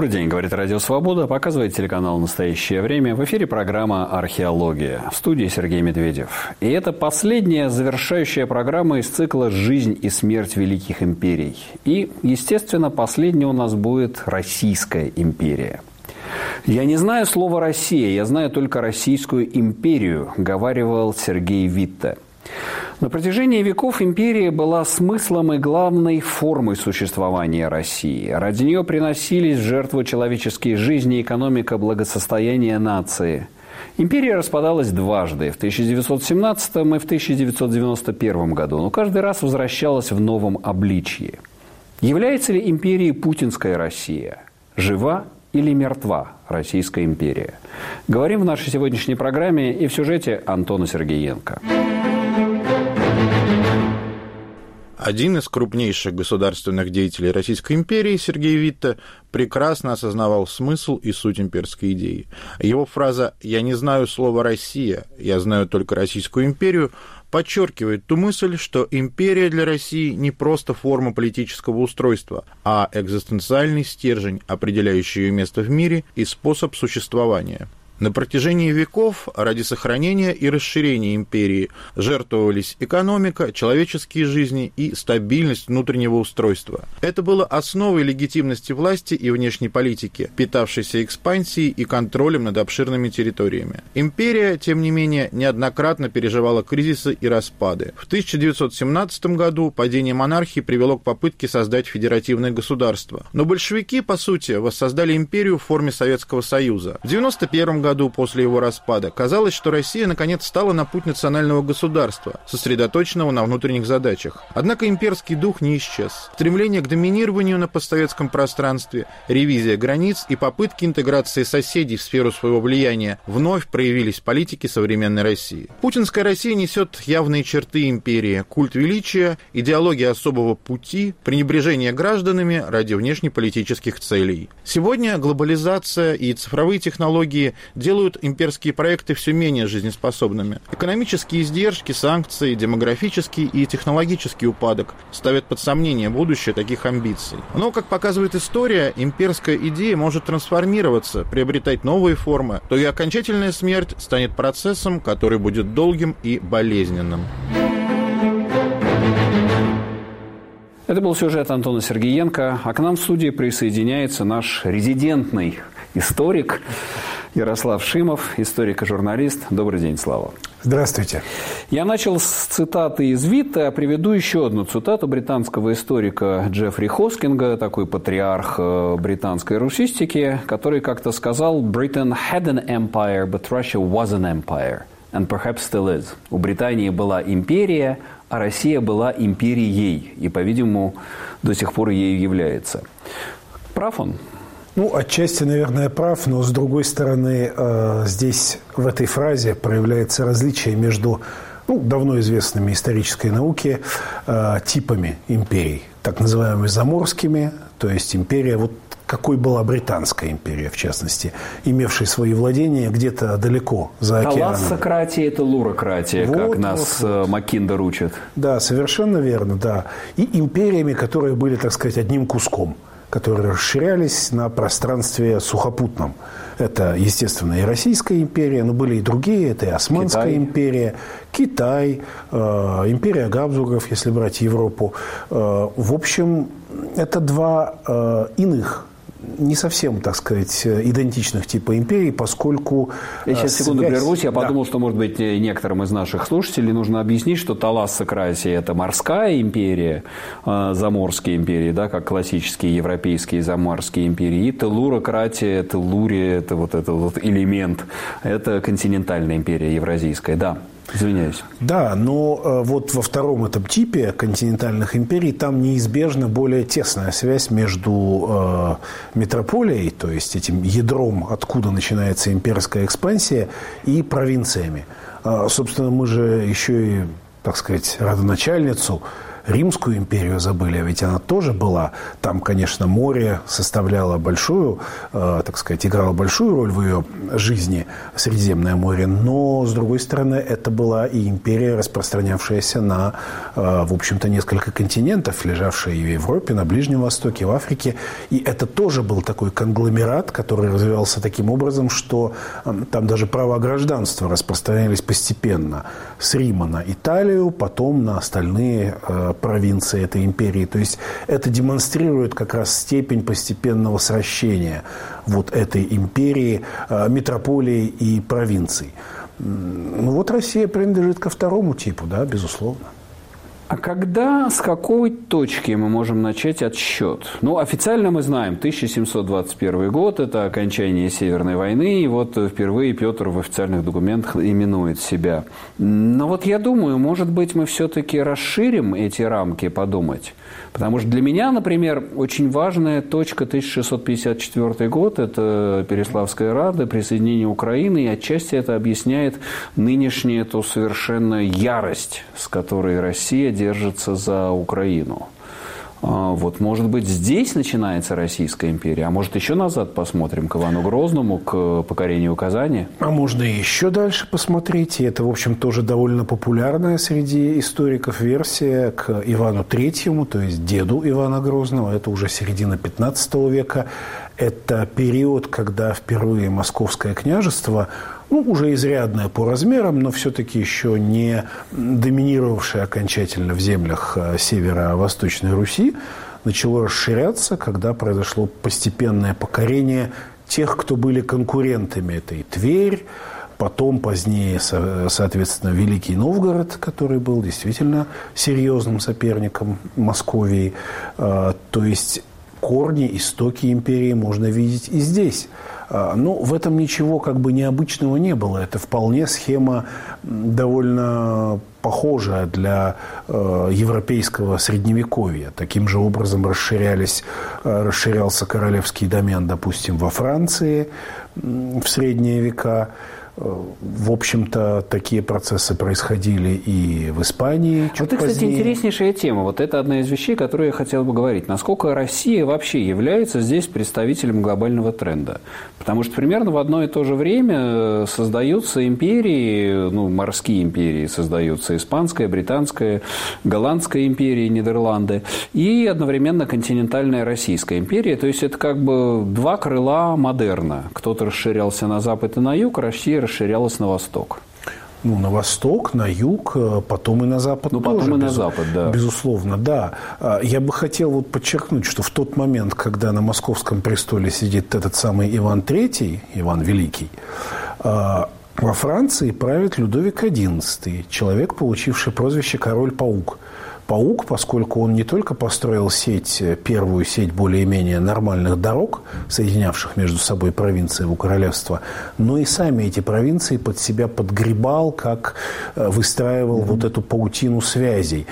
Добрый день, говорит Радио Свобода, показывает телеканал «Настоящее время». В эфире программа «Археология». В студии Сергей Медведев. И это последняя завершающая программа из цикла «Жизнь и смерть великих империй». И, естественно, последней у нас будет Российская империя. «Я не знаю слова «Россия», я знаю только Российскую империю», говаривал Сергей Витте. На протяжении веков империя была смыслом и главной формой существования России. Ради нее приносились в жертву человеческие жизни, экономика, благосостояние нации. Империя распадалась дважды, в 1917 и в 1991 году, но каждый раз возвращалась в новом обличье. Является ли империей путинская Россия? Жива или мертва Российская империя? Говорим в нашей сегодняшней программе и в сюжете Антона Сергеенко. Один из крупнейших государственных деятелей Российской империи, Сергей Витте, прекрасно осознавал смысл и суть имперской идеи. Его фраза «я не знаю слова «Россия», я знаю только Российскую империю» подчеркивает ту мысль, что империя для России не просто форма политического устройства, а экзистенциальный стержень, определяющий ее место в мире и способ существования. На протяжении веков ради сохранения и расширения империи жертвовались экономика, человеческие жизни и стабильность внутреннего устройства. Это было основой легитимности власти и внешней политики, питавшейся экспансией и контролем над обширными территориями. Империя, тем не менее, неоднократно переживала кризисы и распады. В 1917 году падение монархии привело к попытке создать федеративное государство. Но большевики, по сути, воссоздали империю в форме Советского Союза. В 1991 году после его распада казалось, что Россия наконец стала на путь национального государства, сосредоточенного на внутренних задачах. Однако имперский дух не исчез. Стремление к доминированию на постсоветском пространстве, ревизия границ и попытки интеграции соседей в сферу своего влияния вновь проявились в политике современной России. Путинская Россия несет явные черты империи: культ величия, идеология особого пути, пренебрежение гражданами ради внешнеполитических целей. Сегодня глобализация и цифровые технологии делают имперские проекты все менее жизнеспособными. Экономические издержки, санкции, демографический и технологический упадок ставят под сомнение будущее таких амбиций. Но, как показывает история, имперская идея может трансформироваться, приобретать новые формы, то и окончательная смерть станет процессом, который будет долгим и болезненным. Это был сюжет Антона Сергеенко, а к нам в студии присоединяется наш резидентный историк Ярослав Шимов, историк и журналист. Добрый день, Слава. Здравствуйте. Я начал с цитаты из Витте, а приведу еще одну цитату британского историка Джеффри Хоскинга, такой патриарх британской русистики, который как-то сказал: «Britain had an empire, but Russia was an empire, and perhaps still is». У Британии была империя, а Россия была империей, и, по-видимому, до сих пор ею является. Прав он? Отчасти, наверное, прав, но, с другой стороны, здесь в этой фразе проявляется различие между давно известными исторической науке типами империй, так называемыми заморскими, то есть империя, какой была Британская империя, в частности, имевшая свои владения где-то далеко за океаном. Талассократия – это лурократия, как нас Маккиндер учит. Да, совершенно верно, да. И империями, которые были, так сказать, одним куском, которые расширялись на пространстве сухопутном. Это, естественно, и Российская империя, но были и другие. Это и Османская империя, Китай, империя Габсбургов, если брать Европу. В общем, это два иных, не совсем, так сказать, идентичных типа империй, поскольку... Я сейчас секунду прервусь. Я подумал, что, может быть, некоторым из наших слушателей нужно объяснить, что талассократия – это морская империя, заморские империи, да, как классические европейские заморские империи, и телурократия, телурия – это этот элемент, это континентальная империя евразийская, да. Извиняюсь. Да, но во втором этом типе континентальных империй там неизбежна более тесная связь между метрополией, то есть этим ядром, откуда начинается имперская экспансия, и провинциями. Собственно, мы же еще и, так сказать, родоначальницу Римскую империю забыли, а ведь она тоже была. Там, конечно, море составляло большую, так сказать, играло большую роль в ее жизни, Средиземное море. Но, с другой стороны, это была и империя, распространявшаяся на, в общем-то, несколько континентов, лежавшая и в Европе, на Ближнем Востоке, в Африке. И это тоже был такой конгломерат, который развивался таким образом, что там даже права гражданства распространялись постепенно. С Рима на Италию, потом на остальные провинции этой империи. То есть это демонстрирует как раз степень постепенного сращения вот этой империи, метрополии и провинций. Ну вот Россия принадлежит ко второму типу, да, безусловно. А когда, с какой точки мы можем начать отсчет? Ну, официально мы знаем, 1721 год – это окончание Северной войны, и вот впервые Петр в официальных документах именует себя. Но вот я думаю, может быть, мы все-таки расширим эти рамки подумать. Потому что для меня, например, очень важная точка 1654 год – это Переславская Рада, присоединение Украины, и отчасти это объясняет нынешнюю эту совершенно ярость, с которой Россия держится за Украину. Вот, может быть, здесь начинается Российская империя, а может, еще назад посмотрим к Ивану Грозному, к покорению Казани? А можно и еще дальше посмотреть, и это, в общем, тоже довольно популярная среди историков версия к Ивану Третьему, то есть деду Ивана Грозного, это уже середина 15 века. Это период, когда впервые Московское княжество, ну, уже изрядное по размерам, но все-таки еще не доминировавшее окончательно в землях северо-восточной Руси, начало расширяться, когда произошло постепенное покорение тех, кто были конкурентами этой Тверь, потом позднее, соответственно, Великий Новгород, который был действительно серьезным соперником Московии. То есть корни, истоки империи можно видеть и здесь. Но в этом ничего как бы необычного не было. Это вполне схема довольно похожая для европейского средневековья. Таким же образом расширялся королевский домен, допустим, во Франции в средние века. В общем-то, такие процессы происходили и в Испании чуть это, кстати, позднее. Интереснейшая тема. Вот это одна из вещей, которую я хотел бы говорить. Насколько Россия вообще является здесь представителем глобального тренда? Потому что примерно в одно и то же время создаются империи, ну, морские империи создаются, испанская, британская, голландская империя, Нидерланды, и одновременно континентальная Российская империя. То есть это как бы два крыла модерна. Кто-то расширялся на запад и на юг, Россия расширялась на восток. Ну, на восток, на юг, потом и на запад. Ну, потом и на запад, да. Безусловно, да. Я бы хотел вот подчеркнуть, что в тот момент, когда на московском престоле сидит этот самый Иван III, Иван Великий, во Франции правит Людовик XI, человек, получивший прозвище «Король-паук». Паук, поскольку он не только построил первую сеть более-менее нормальных дорог, соединявших между собой провинции его королевства, но и сами эти провинции под себя подгребал, как выстраивал вот эту паутину связей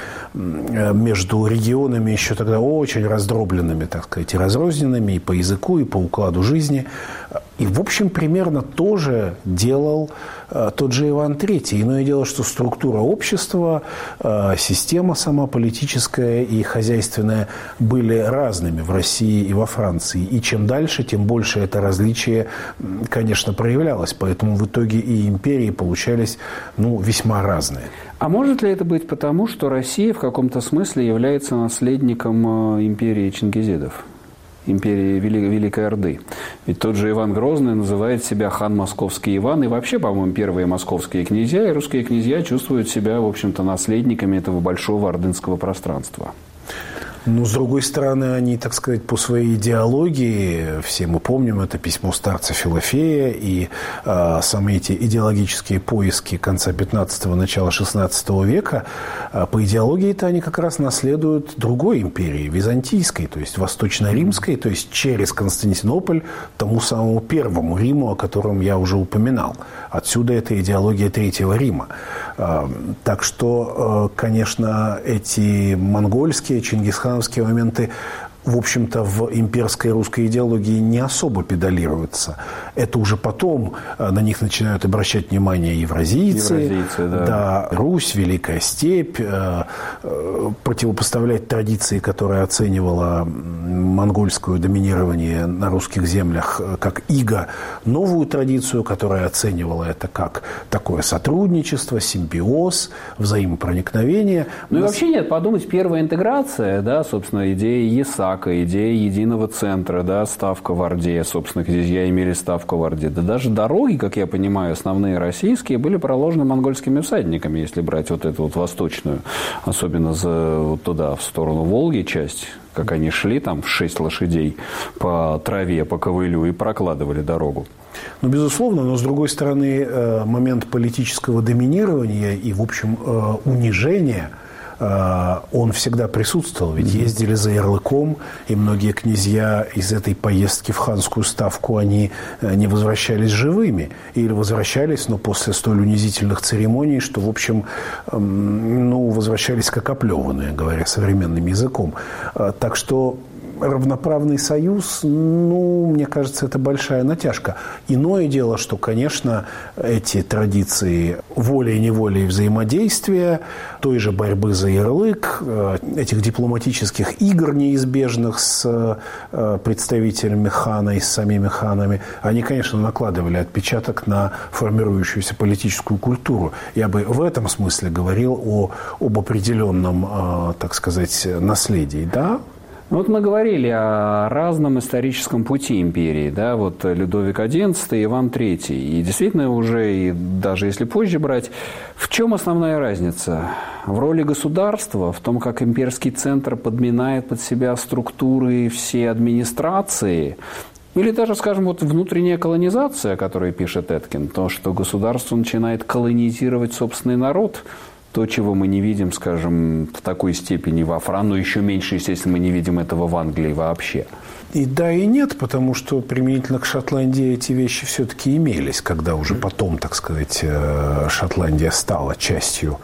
между регионами, еще тогда очень раздробленными, так сказать, и разрозненными и по языку, и по укладу жизни. И, в общем, примерно то же делал тот же Иван III. Иное дело, что структура общества, система сама политическая и хозяйственная были разными в России и во Франции. И чем дальше, тем больше это различие, конечно, проявлялось. Поэтому в итоге и империи получались, ну, весьма разные. А может ли это быть потому, что Россия в каком-то смысле является наследником империи чингизидов? Империи Великой Орды. Ведь тот же Иван Грозный называет себя хан Московский Иван. И вообще, по-моему, первые московские князья и русские князья чувствуют себя, в общем-то, наследниками этого большого ордынского пространства. Но, с другой стороны, они, так сказать, по своей идеологии, все мы помним, это письмо старца Филофея и самые эти идеологические поиски конца 15-го, начала 16 века, по идеологии-то они как раз наследуют другой империи, византийской, то есть восточно-римской, то есть через Константинополь, тому самому первому Риму, о котором я уже упоминал. Отсюда эта идеология Третьего Рима. Так что, конечно, эти монгольские, чингисхановские моменты в общем-то, в имперской русской идеологии не особо педалируются. Это уже потом на них начинают обращать внимание евразийцы, да, Русь, Великая Степь, противопоставлять традиции, которая оценивала монгольское доминирование на русских землях как иго, новую традицию, которая оценивала это как такое сотрудничество, симбиоз, взаимопроникновение. Ну и вообще нет, подумать, первая интеграция, да, собственно, идея ЕСАКа, идея единого центра, да, ставка в Орде, собственно, здесь я имели ставку в Орде. Да даже дороги, как я понимаю, основные российские, были проложены монгольскими всадниками, если брать вот эту вот восточную, особенно вот туда, в сторону Волги часть, как они шли там в 6 лошадей по траве, по ковылю и прокладывали дорогу. Ну, безусловно, но, с другой стороны, момент политического доминирования и, в общем, унижения, он всегда присутствовал. Ведь ездили за ярлыком, и многие князья из этой поездки в ханскую ставку, они не возвращались живыми. Или возвращались, но после столь унизительных церемоний, что, в общем, ну, возвращались как оплеванные, говоря современным языком. Так что равноправный союз, ну, мне кажется, это большая натяжка. Иное дело, что, конечно, эти традиции волей-неволей взаимодействия, той же борьбы за ярлык, этих дипломатических игр неизбежных с представителями хана и с самими ханами, они, конечно, накладывали отпечаток на формирующуюся политическую культуру. Я бы в этом смысле говорил об определенном, так сказать, наследии, да? Вот мы говорили о разном историческом пути империи, да, вот Людовик XI и Иван III. И действительно уже, и даже если позже брать, в чем основная разница? В роли государства, в том, как имперский центр подминает под себя структуры все администрации, или даже, скажем, вот внутренняя колонизация, о которой пишет Эткин, то, что государство начинает колонизировать собственный народ, то, чего мы не видим, скажем, в такой степени во Франции, но еще меньше, естественно, мы не видим этого в Англии вообще. И да, и нет, потому что применительно к Шотландии эти вещи все-таки имелись, когда уже потом, так сказать, Шотландия стала частью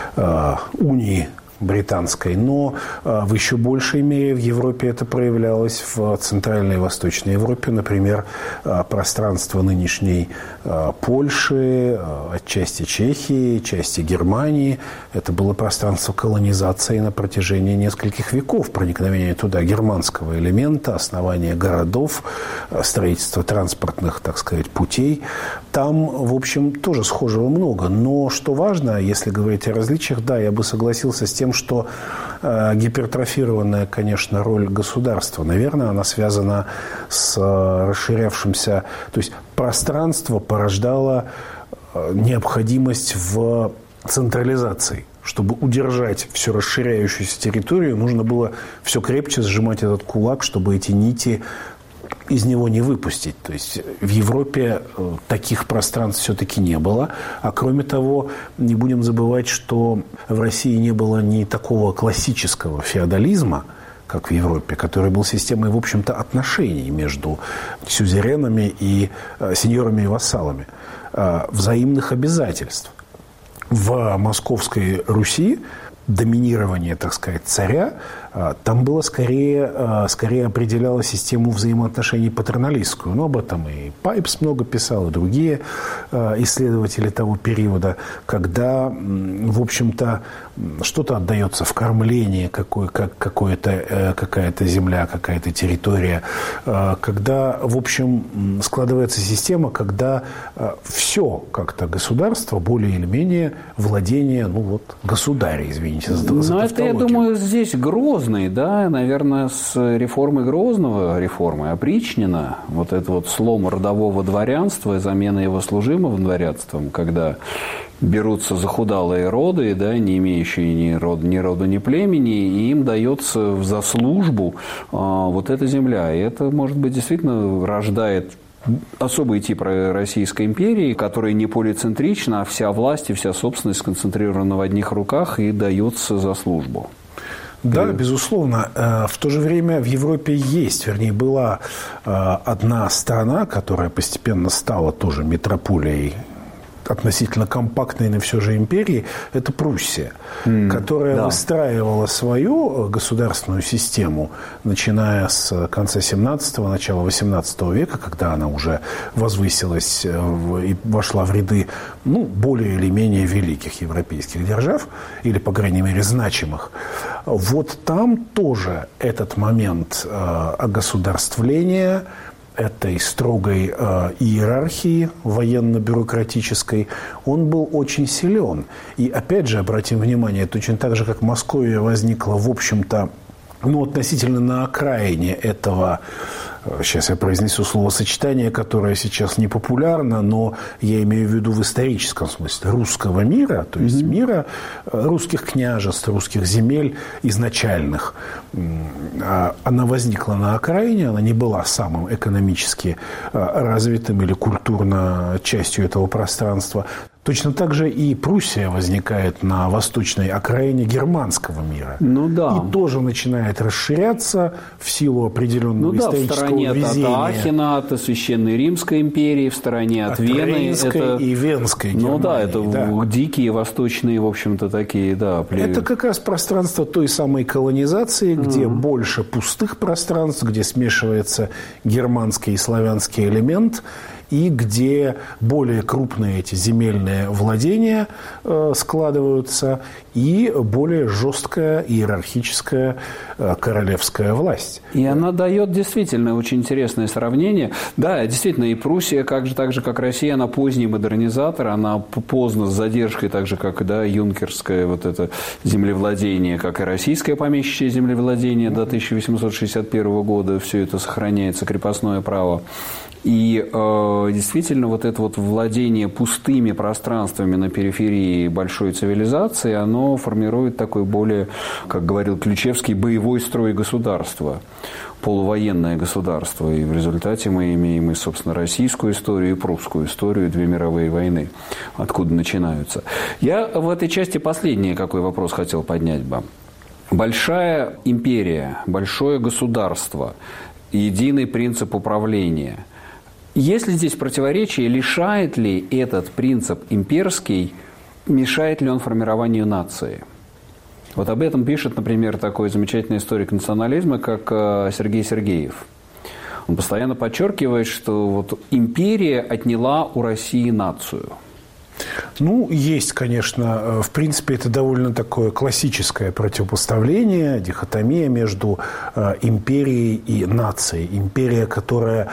унии британской, но в еще большей мере в Европе это проявлялось в Центральной и Восточной Европе, например, пространство нынешней Польши, отчасти Чехии, части Германии. Это было пространство колонизации на протяжении нескольких веков, проникновения туда германского элемента, основания городов, строительство транспортных, так сказать, путей. Там, в общем, тоже схожего много. Но что важно, если говорить о различиях, да, я бы согласился с тем, что гипертрофированная, конечно, роль государства, наверное, она связана с расширявшимся... То есть пространство порождало необходимость в централизации. Чтобы удержать всю расширяющуюся территорию, нужно было все крепче сжимать этот кулак, чтобы эти нити из него не выпустить. То есть в Европе таких пространств все-таки не было. А кроме того, не будем забывать, что в России не было ни такого классического феодализма, как в Европе, который был системой, в общем-то, отношений между сюзеренами и сеньорами и вассалами, взаимных обязательств. В Московской Руси доминирование, так сказать, царя, там было скорее определяло систему взаимоотношений патерналистскую. Но об этом и Пайпс много писал, и другие исследователи того периода, когда, в общем-то, что-то отдается в кормление, какая-то земля, какая-то территория, когда, в общем, складывается система, когда все как-то государство, более или менее, владение, ну вот, государя, извините за тавтологию. Но это, я думаю, здесь Грозный, да, наверное, с реформой Грозного, реформой Опричнина, вот это вот слом родового дворянства и замена его служимым дворянством, когда берутся захудалые роды, да, не имеющие ни рода, ни племени, и им дается за службу вот эта земля. И это, может быть, действительно рождает особый тип Российской империи, которая не полицентрична, а вся власть и вся собственность сконцентрирована в одних руках и дается за службу. Да, безусловно. В то же время в Европе была одна страна, которая постепенно стала тоже метрополией относительно компактной, но все же империи, это Пруссия, которая выстраивала свою государственную систему, начиная с конца 17-го, начала 18 века, когда она уже возвысилась и вошла в ряды более или менее великих европейских держав, или, по крайней мере, значимых. Вот там тоже этот момент огосударствления, этой строгой иерархии военно-бюрократической, он был очень силен. И опять же, обратим внимание, точно так же, как Московия возникла, в общем-то, относительно на окраине этого, сейчас я произнесу словосочетание, которое сейчас не популярно, но я имею в виду в историческом смысле, русского мира, то есть мира русских княжеств, русских земель изначальных. Она возникла на окраине, она не была самым экономически развитым или культурно частью этого пространства. Точно так же и Пруссия возникает на восточной окраине германского мира. И тоже начинает расширяться в силу определенного исторического везения. В стороне от Ахена, от Священной Римской империи, в стороне от Вены. Рейнской и Венской Германии. Это дикие восточные, в общем-то, такие, племена. Это как раз пространство той самой колонизации, где больше пустых пространств, где смешивается германский и славянский элемент, и где более крупные эти земельные владения складываются, и более жесткая иерархическая королевская власть. И она дает действительно очень интересное сравнение. Да, действительно, и Пруссия, так же, как Россия, она поздний модернизатор, она поздно с задержкой, так же, как юнкерское это землевладение, как и российское помещичье землевладение до 1861 года, все это сохраняется, крепостное право. И действительно, это владение пустыми пространствами на периферии большой цивилизации, оно формирует такой более, как говорил Ключевский, боевой строй государства, полувоенное государство. И в результате мы имеем собственно, российскую историю и прусскую историю, две мировые войны, откуда начинаются. Я в этой части последний какой вопрос хотел поднять бы. Большая империя, большое государство, единый принцип управления – есть ли здесь противоречие, лишает ли этот принцип имперский, мешает ли он формированию нации? Об этом пишет, например, такой замечательный историк национализма, как Сергей Сергеев. Он постоянно подчеркивает, что империя отняла у России нацию. Есть, конечно, в принципе, это довольно такое классическое противопоставление, дихотомия между империей и нацией. Империя, которая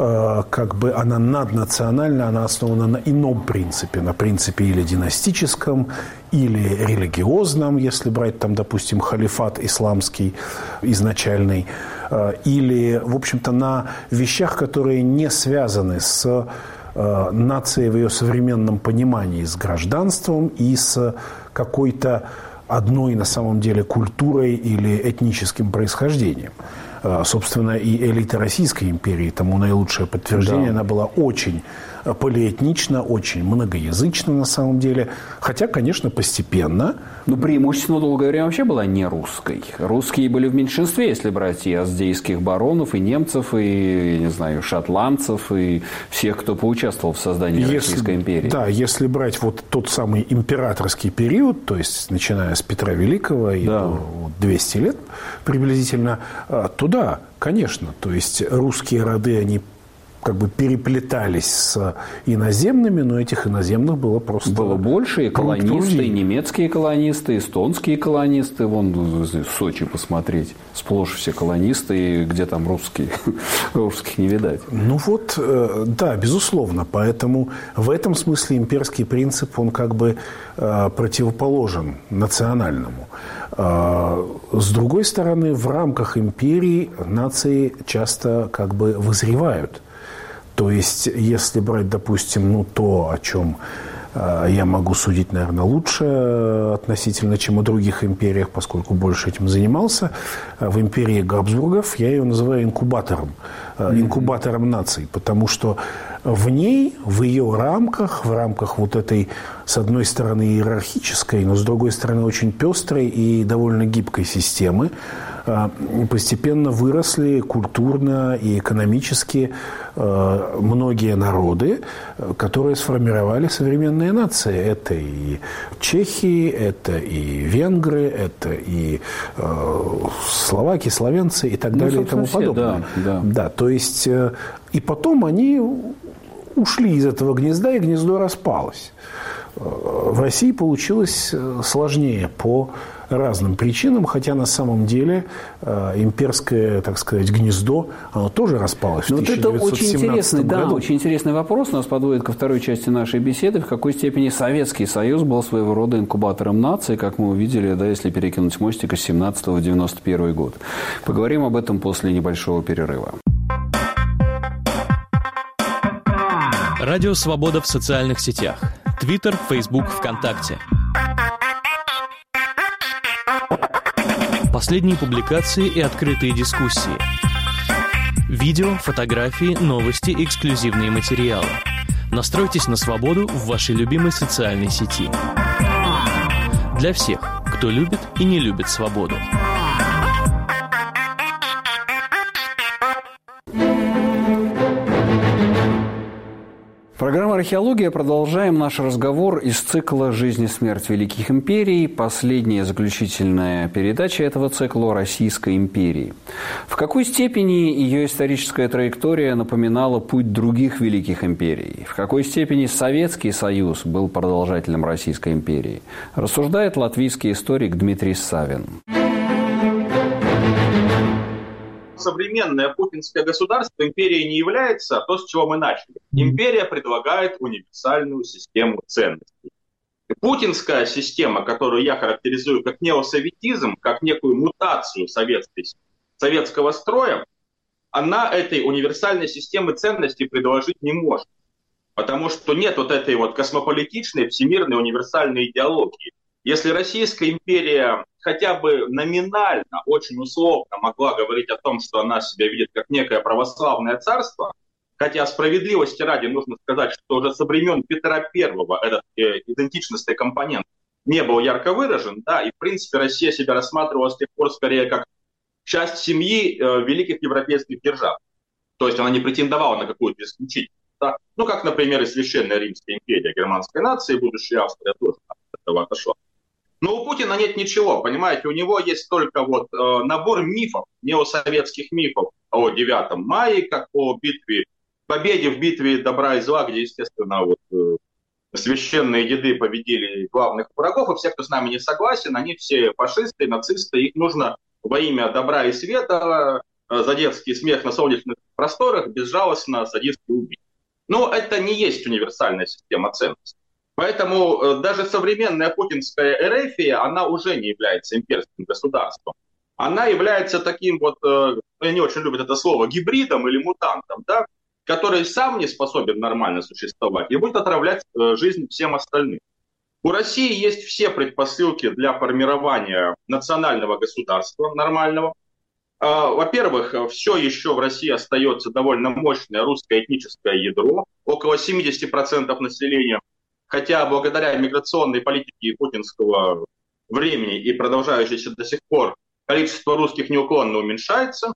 она наднациональна, она основана на ином принципе, на принципе или династическом, или религиозном, если брать, допустим, халифат исламский изначальный, или, в общем-то, на вещах, которые не связаны с нацией в ее современном понимании, с гражданством и с какой-то одной, на самом деле, культурой или этническим происхождением. Собственно, и элита Российской империи тому наилучшее подтверждение. Она была очень полиэтнична, очень многоязычна на самом деле. Хотя, конечно, постепенно. Преимущественно долгое время вообще была не русской. Русские были в меньшинстве, если брать и аздейских баронов, и немцев, и, шотландцев, и всех, кто поучаствовал в создании Российской империи. Да, если брать тот самый императорский период, то есть начиная с Петра Великого и до 200 лет приблизительно, то да, конечно. То есть русские роды, они переплетались с иноземными, но этих иноземных было просто... Было больше, и колонисты, и немецкие колонисты, и эстонские колонисты. В Сочи посмотреть. Сплошь все колонисты, и где там русские. Русских не видать. Да, безусловно. Поэтому в этом смысле имперский принцип, он противоположен национальному. С другой стороны, в рамках империи нации часто вызревают. То есть, если брать, допустим, то, о чем я могу судить, наверное, лучше относительно, чем о других империях, поскольку больше этим занимался, в империи Габсбургов я ее называю инкубатором наций, потому что в ней, в ее рамках, в рамках этой, с одной стороны, иерархической, но с другой стороны, очень пестрой и довольно гибкой системы, постепенно выросли культурно и экономически многие народы, которые сформировали современные нации. Это и чехи, это и венгры, это и словаки, словенцы и так далее и тому подобное. Да, то есть и потом они ушли из этого гнезда, и гнездо распалось. В России получилось сложнее по разным причинам, хотя на самом деле имперское, так сказать, гнездо, оно тоже распалось в 1917 году. Очень интересный вопрос нас подводит ко второй части нашей беседы. В какой степени Советский Союз был своего рода инкубатором нации, как мы увидели, да, если перекинуть мостик из 17 в 91 год. Поговорим об этом после небольшого перерыва. Радио «Свобода» в социальных сетях. Твиттер, Фейсбук, ВКонтакте. Последние публикации и открытые дискуссии. Видео, фотографии, новости, эксклюзивные материалы. Настройтесь на свободу в вашей любимой социальной сети. Для всех, кто любит и не любит свободу. Программа «Археология». Продолжаем наш разговор из цикла «Жизнь и смерть великих империй». Последняя заключительная передача этого цикла о Российской империи. В какой степени ее историческая траектория напоминала путь других великих империй? В какой степени Советский Союз был продолжателем Российской империи? Рассуждает латвийский историк Дмитрий Савин. Современное путинское государство империей не является, то, с чего мы начали. Империя предлагает универсальную систему ценностей. Путинская система, которую я характеризую как неосоветизм, как некую мутацию советского строя, она этой универсальной системы ценностей предложить не может. Потому что нет вот этой вот космополитичной, всемирной, универсальной идеологии. Если Российская империя хотя бы номинально, очень условно могла говорить о том, что она себя видит как некое православное царство, хотя справедливости ради нужно сказать, что уже со времен Петра I этот идентичностный компонент не был ярко выражен, да, и в принципе Россия себя рассматривала с тех пор скорее как часть семьи великих европейских держав. То есть она не претендовала на какую-то исключительность. Да? Ну, как, например, и Священная Римская империя германской нации, будущая Австрия тоже от этого отошла. Но у Путина нет ничего, понимаете, у него есть только вот набор мифов, неосоветских мифов о 9 мая, как о победе в битве добра и зла, где, естественно, вот, священные деды победили главных врагов, и все, кто с нами не согласен, они все фашисты, нацисты, их нужно во имя добра и света за детский смех на солнечных просторах безжалостно садистски убить. Но это не есть универсальная система ценностей. Поэтому даже современная путинская эрефия, она уже не является имперским государством. Она является таким вот, я не очень люблю это слово, гибридом или мутантом, да, который сам не способен нормально существовать и будет отравлять жизнь всем остальным. У России есть все предпосылки для формирования национального государства нормального. Во-первых, все еще в России остается довольно мощное русское этническое ядро, около 70% населения. Хотя благодаря миграционной политике путинского времени и продолжающейся до сих пор количество русских неуклонно уменьшается,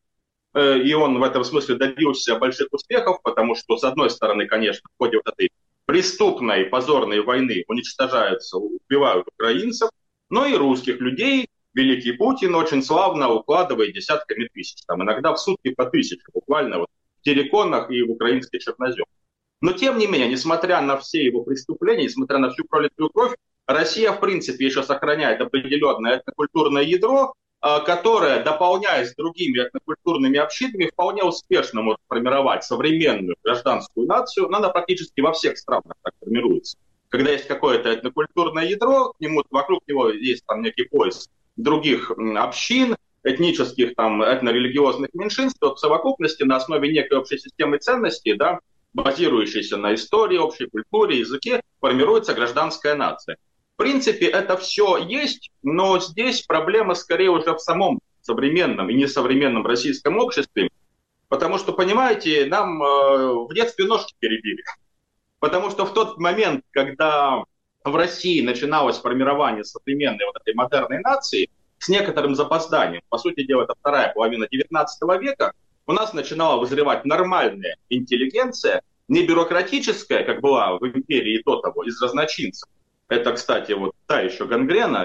и он в этом смысле добился больших успехов, потому что, с одной стороны, конечно, в ходе вот этой преступной, позорной войны уничтожаются, убивают украинцев, но и русских людей великий Путин очень славно укладывает десятками тысяч, там иногда в сутки по 1000, буквально вот в терриконах и в украинской черноземе. Но, тем не менее, несмотря на все его преступления, несмотря на всю пролитую кровь, Россия, в принципе, еще сохраняет определенное этнокультурное ядро, которое, дополняясь другими этнокультурными общинами, вполне успешно может формировать современную гражданскую нацию. Но она практически во всех странах так формируется. Когда есть какое-то этнокультурное ядро, вокруг него есть там некий пояс других общин, этнических, там, этнорелигиозных меньшинств, то в совокупности на основе некой общей системы ценностей, да, базирующейся на истории, общей культуре, языке, формируется гражданская нация. В принципе, это все есть, но здесь проблема скорее уже в самом современном и несовременном российском обществе, потому что, понимаете, нам в детстве ножки перебили. Потому что в тот момент, когда в России начиналось формирование современной вот этой модерной нации, с некоторым запозданием. По сути дела, это вторая половина XIX века. У нас начинала вызревать нормальная интеллигенция, не бюрократическая, как была в империи до того, из разночинцев. Это, кстати, вот та еще гангрена.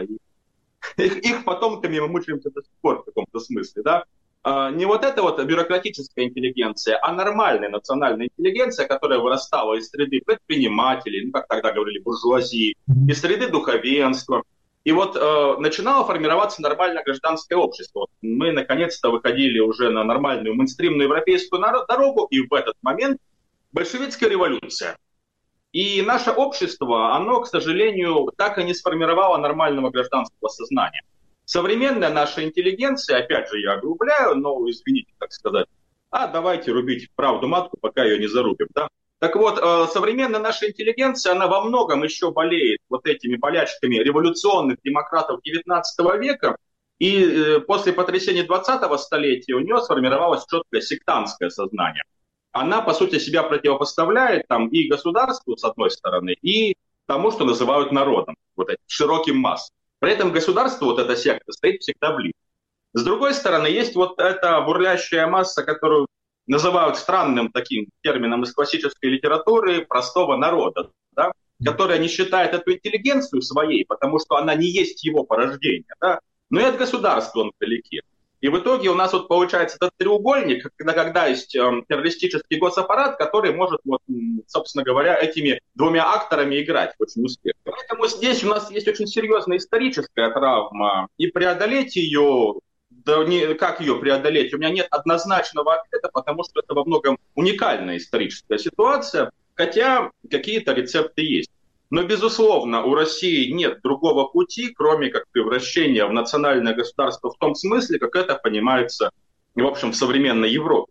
Их потомками мы мучаемся до сих пор в каком-то смысле, да? Не вот эта вот бюрократическая интеллигенция, а нормальная национальная интеллигенция, которая вырастала из среды предпринимателей, ну, как тогда говорили, буржуазии, из среды духовенства. И вот начинало формироваться нормальное гражданское общество. Вот мы, наконец-то, выходили уже на нормальную мейнстримную европейскую дорогу, и в этот момент большевистская революция. И наше общество, оно, к сожалению, так и не сформировало нормального гражданского сознания. Современная наша интеллигенция, опять же, я огрубляю, но, извините, так сказать, давайте рубить правду матку, пока ее не зарубим, да? Так вот, современная наша интеллигенция, она во многом еще болеет вот этими болячками революционных демократов XIX века, и после потрясений 20-го столетия у нее сформировалось четкое сектантское сознание. Она, по сути, себя противопоставляет там и государству, с одной стороны, и тому, что называют народом, вот этим широким массам. При этом государство, вот эта секта, стоит всегда близко. С другой стороны, есть вот эта бурлящая масса, которую называют странным таким термином из классической литературы простого народа, да, которая не считает эту интеллигенцию своей, потому что она не есть его порождение, да, но и от государства он вдалеке. И в итоге у нас вот получается этот треугольник, когда есть террористический госаппарат, который может, вот, собственно говоря, этими двумя акторами играть очень успешно. Поэтому здесь у нас есть очень серьезная историческая травма, и преодолеть ее, как ее преодолеть, у меня нет однозначного ответа, потому что это во многом уникальная историческая ситуация, хотя какие-то рецепты есть. Но, безусловно, у России нет другого пути, кроме как превращения в национальное государство в том смысле, как это понимается, в общем, в современной Европе.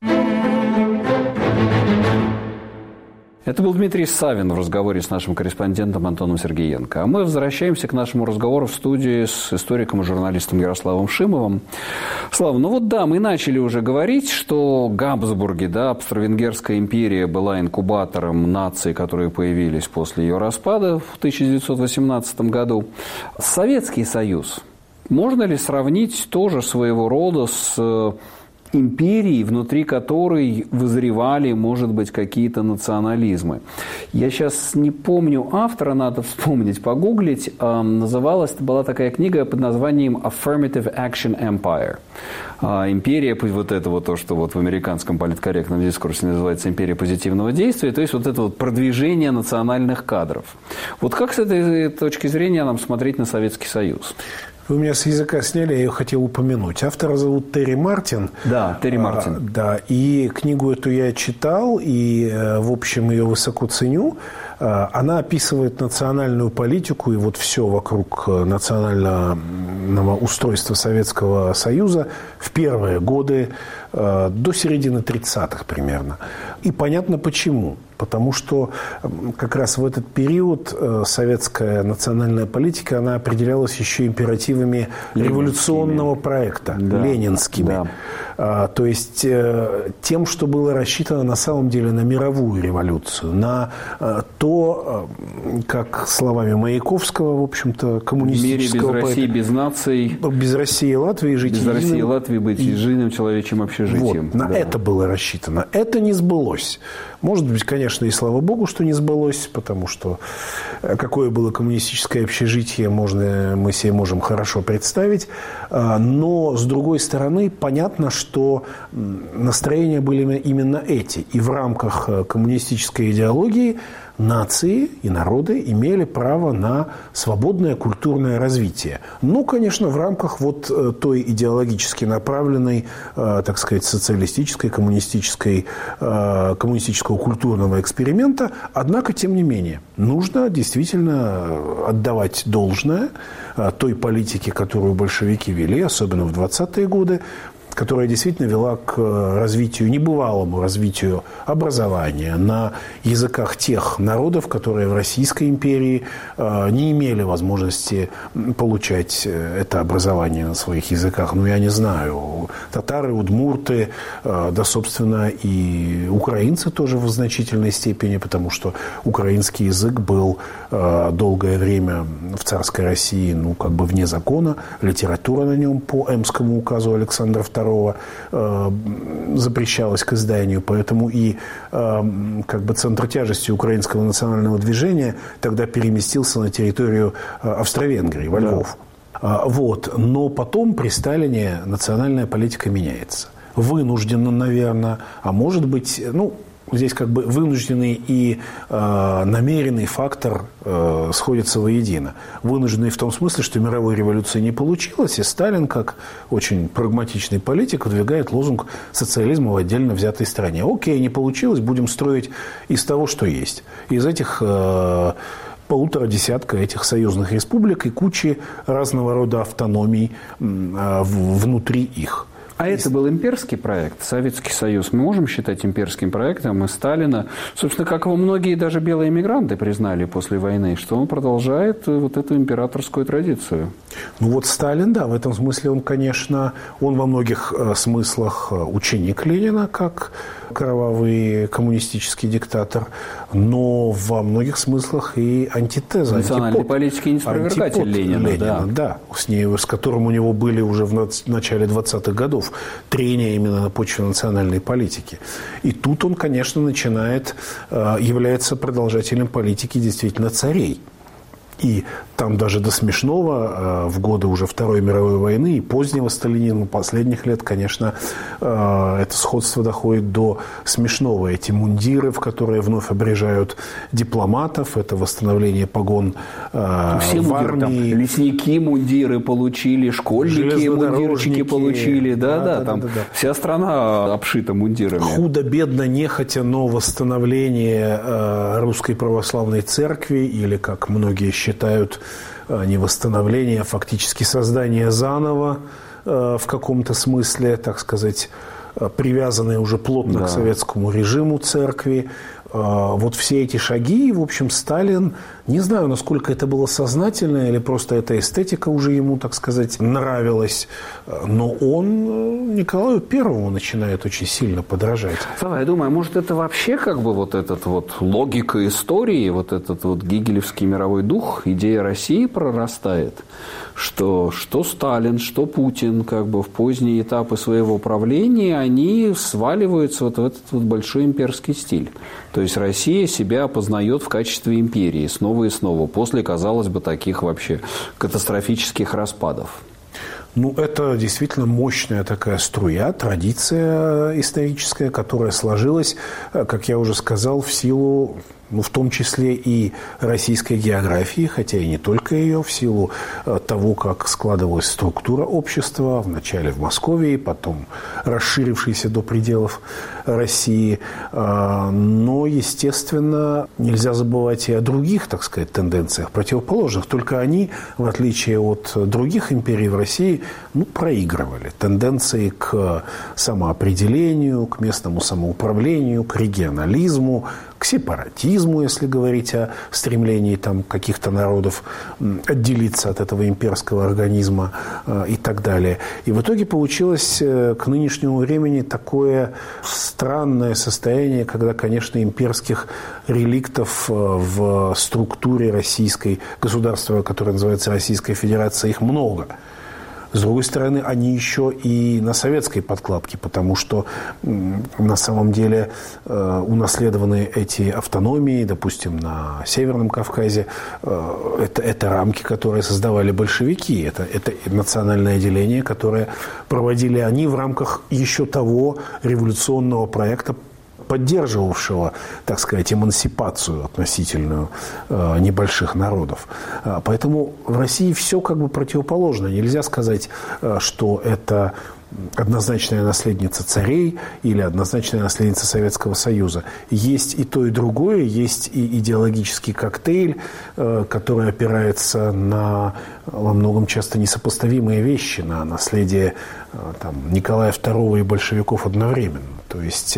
Это был Дмитрий Савин в разговоре с нашим корреспондентом Антоном Сергеенко. А мы возвращаемся к нашему разговору в студии с историком и журналистом Ярославом Шимовым. Слава, ну вот да, мы начали уже говорить, что Габсбурги, да, Австро-Венгерская империя была инкубатором наций, которые появились после ее распада в 1918 году. Советский Союз. Можно ли сравнить тоже своего рода с империи, внутри которой вызревали, может быть, какие-то национализмы? Я сейчас не помню автора, надо вспомнить, погуглить. Называлась, была такая книга под названием «Affirmative Action Empire». Империя, вот это вот то, что вот в американском политкорректном дискурсе называется империя позитивного действия, то есть вот это вот продвижение национальных кадров. Вот как с этой точки зрения нам смотреть на Советский Союз? Вы меня с языка сняли, я ее хотел упомянуть. Автора зовут Терри Мартин. Да, Терри Мартин. Да, и книгу эту я читал, и, в общем, ее высоко ценю. Она описывает национальную политику и вот все вокруг национального устройства Советского Союза в первые годы, до середины 30-х примерно. И понятно почему. Потому что как раз в этот период советская национальная политика, она определялась еще императивами революционного проекта, да, ленинскими. Да. То есть тем, что было рассчитано на самом деле на мировую революцию, на то, как словами Маяковского, в общем-то, коммунистического поэта. Без России, без наций. Без России и Латвии жить без России и Латвии быть единым человечьим общежитием. Вот, на это было рассчитано. Это не сбылось. Может быть, конечно, и слава богу, что не сбылось, потому что какое было коммунистическое общежитие, мы себе можем хорошо представить. Но, с другой стороны, понятно, что настроения были именно эти. И в рамках коммунистической идеологии нации и народы имели право на свободное культурное развитие. Ну, конечно, в рамках вот той идеологически направленной, так сказать, социалистической, коммунистического культурного эксперимента. Однако, тем не менее, нужно действительно отдавать должное той политике, которую большевики вели, особенно в 20-е годы, которая действительно вела к развитию, небывалому развитию образования на языках тех народов, которые в Российской империи не имели возможности получать это образование на своих языках. Ну, я не знаю, татары, удмурты, да, собственно, и украинцы тоже в значительной степени, потому что украинский язык был долгое время в царской России, ну, как бы вне закона. Литература на нем по Эмскому указу Александра II запрещалась к изданию, поэтому и как бы центр тяжести украинского национального движения тогда переместился на территорию Австро-Венгрии, во Львов. Вот. Но потом при Сталине национальная политика меняется. Вынужденно, наверное, а может быть, ну, здесь как бы вынужденный и намеренный фактор сходятся воедино. Вынужденный в том смысле, что мировой революции не получилось, и Сталин, как очень прагматичный политик, выдвигает лозунг социализма в отдельно взятой стране. Окей, не получилось, будем строить из того, что есть. Из этих полутора десятка этих союзных республик и кучи разного рода автономий внутри их. А это был имперский проект, Советский Союз. Мы можем считать имперским проектом, и Сталина, собственно, как его многие даже белые эмигранты признали после войны, что он продолжает вот эту императорскую традицию. Ну вот Сталин, да, в этом смысле он, конечно, он во многих смыслах ученик Ленина, как кровавый коммунистический диктатор, но во многих смыслах и антитеза. Национальной политики не спровергатель Ленина, да, с которым у него были уже в начале 20-х годов трения именно на почве национальной политики. И тут он, конечно, является продолжателем политики действительно царей. И там даже до смешного в годы уже Второй мировой войны и позднего сталинизма, последних лет, конечно, это сходство доходит до смешного. Эти мундиры, в которые вновь обрежают дипломатов, это восстановление погон в армии. Там лесники мундиры получили, школьники мундирчики получили. Да. Вся страна обшита мундирами. Худо-бедно, нехотя, но восстановление Русской Православной Церкви, или, как многие считают, не восстановление, а фактически создание заново в каком-то смысле, так сказать, привязанные уже плотно к советскому режиму церкви. Вот все эти шаги, в общем, Сталин, не знаю, насколько это было сознательно или просто эта эстетика уже ему, так сказать, нравилась, но он Николаю Первому начинает очень сильно подражать. Слава, я думаю, может, это вообще как бы вот этот вот логика истории, вот этот вот гегелевский мировой дух, идея России прорастает, что Сталин, что Путин как бы в поздние этапы своего правления, они сваливаются вот в этот вот большой имперский стиль. То есть Россия себя познает в качестве империи снова и снова, после, казалось бы, таких вообще катастрофических распадов. Ну, это действительно мощная такая струя, традиция историческая, которая сложилась, как я уже сказал, в силу, ну, в том числе и российской географии, хотя и не только ее, в силу того, как складывалась структура общества, вначале в Москве, потом расширившейся до пределов России. Но, естественно, нельзя забывать и о других, так сказать, тенденциях противоположных. Только они, в отличие от других империй в России, ну, проигрывали. Тенденции к самоопределению, к местному самоуправлению, к регионализму, к сепаратизму, если говорить о стремлении там каких-то народов отделиться от этого имперского организма и так далее. И в итоге получилось к нынешнему времени такое странное состояние, когда, конечно, имперских реликтов в структуре российской государства, которое называется Российская Федерация, их много. С другой стороны, они еще и на советской подкладке, потому что на самом деле унаследованы эти автономии, допустим, на Северном Кавказе. Это рамки, которые создавали большевики. Это национальное деление, которое проводили они в рамках еще того революционного проекта, поддерживавшего, так сказать, эмансипацию относительную небольших народов. Поэтому в России все как бы противоположно. Нельзя сказать, что это однозначная наследница царей или однозначная наследница Советского Союза. Есть и то, и другое. Есть и идеологический коктейль, который опирается на во многом часто несопоставимые вещи, на наследие Николая II и большевиков одновременно. То есть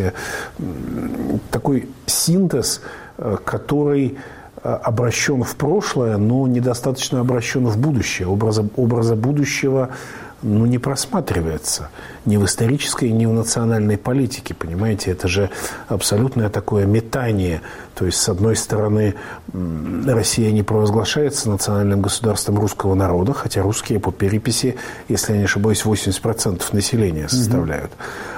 такой синтез, который обращен в прошлое, но недостаточно обращен в будущее. Образа будущего не просматривается ни в исторической, ни в национальной политике. Понимаете, это же абсолютное такое метание. То есть, с одной стороны, Россия не провозглашается национальным государством русского народа, хотя русские по переписи, если я не ошибаюсь, 80% населения составляют.